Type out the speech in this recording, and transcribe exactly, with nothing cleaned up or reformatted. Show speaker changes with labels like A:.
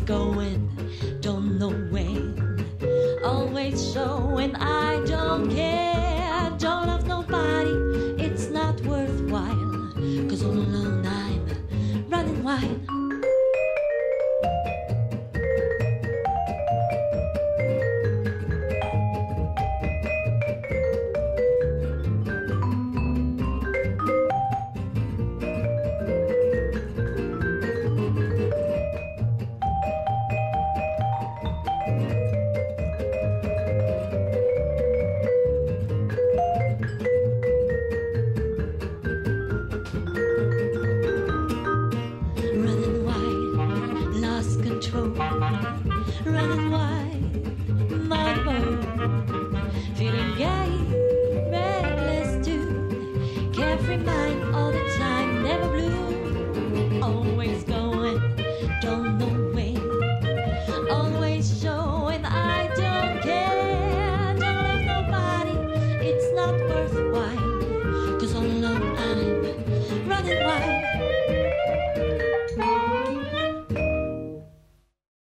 A: going, don't know when. Always showing I don't care, don't love nobody, it's not worthwhile. Cause all alone I'm running wild. Running wide, my world, feeling gay, reckless too, carefree mind all the time, never blue, always going, don't know when, always showing I don't care, don't love nobody, it's not worthwhile.